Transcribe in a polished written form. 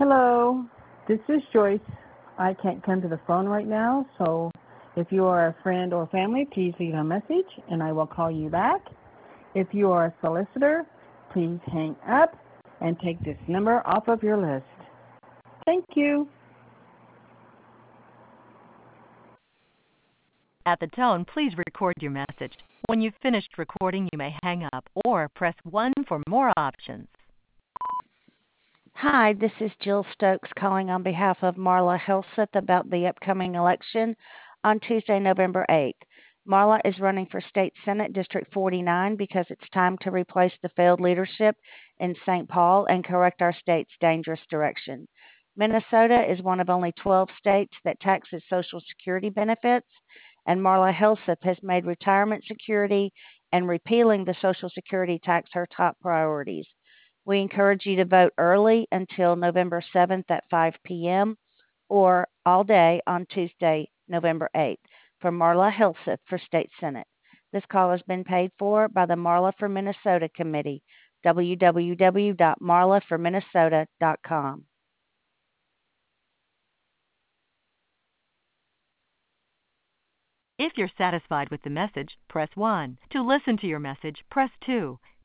Hello, this is Joyce. I can't come to the phone right now, so if you are a friend or family, please leave a message and I will call you back. If you are a solicitor, please hang up and take this number off of your list. Thank you. At the tone, please record your message. When you've finished recording, you may hang up or press 1 for more options. Hi, this is Jill Stokes calling on behalf of Marla Helseth about the upcoming election on Tuesday, November 8th. Marla is running for State Senate District 49 because it's time to replace the failed leadership in St. Paul and correct our state's dangerous direction. Minnesota is one of only 12 states that taxes Social Security benefits, and Marla Helseth has made retirement security and repealing the Social Security tax her top priorities. We encourage you to vote early until November 7th at 5 p.m. or all day on Tuesday, November 8th for Marla Helseth for State Senate. This call has been paid for by the Marla for Minnesota Committee, www.marlaforminnesota.com. If you're satisfied with the message, press 1. To listen to your message, press 2.